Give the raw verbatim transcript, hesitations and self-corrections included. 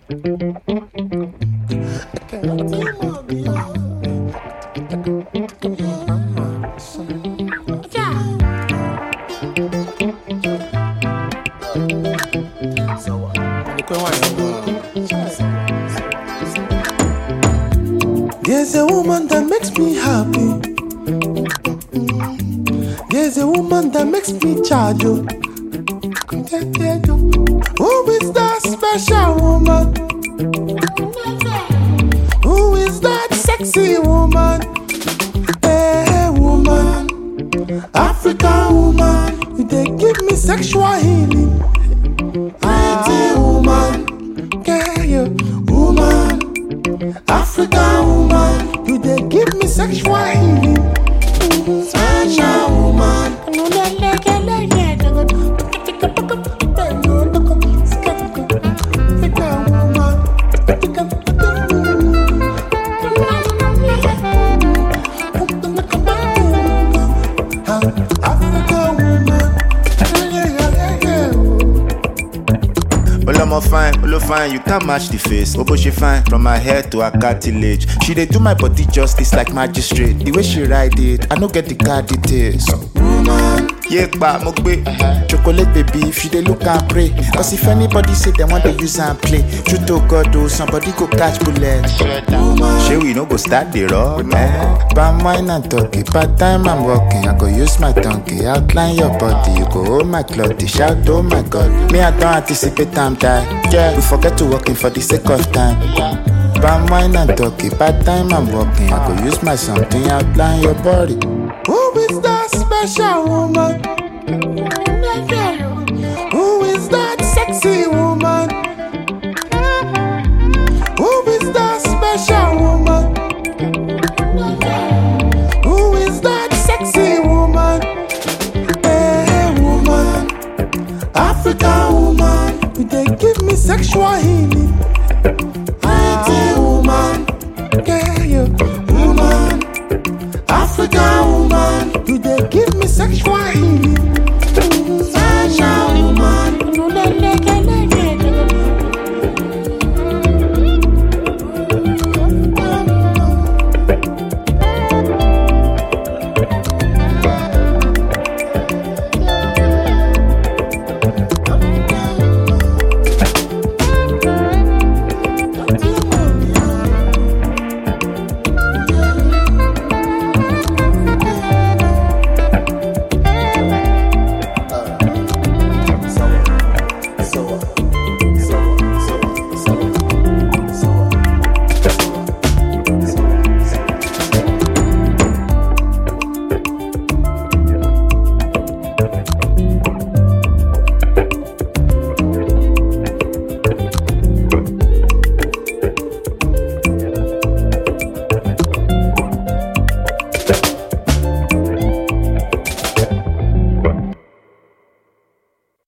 There's a woman that makes me happy. There's a woman that makes me charge you. Who is that special woman? Who is that sexy woman? Hey woman, African woman, you they give me sexual healing. Pretty woman, yeah, you woman, African woman, you they give me sexual healing. Special woman. Olomo fine, Olo fine, you can't match the face. Obo she fine, from her hair to her cartilage. She dey do my body justice like magistrate. The way she ride it, I no get the car details. Woman, yeah, ba mo gbe. Chocolate baby, if she dey look and pray. Cause if anybody say they want to use and play, true to God oh, somebody go catch bullet. She we no go start the rock, man. Palm wine and talkie, part time I'm walking. I go use my donkey, outline your body. You go hold my cloth, shout oh my God. Me I don't anticipate time die. Yeah, we forget to working for the sake of time. Palm wine and talkie, part time I'm walking. I go use my something, outline your body. Who is that special woman? Who is that sexy woman? Who is that special woman? Who is that sexy woman? Hey woman, African woman, you they give me sexual healing. Pretty woman, yeah, you woman, African woman, you they give me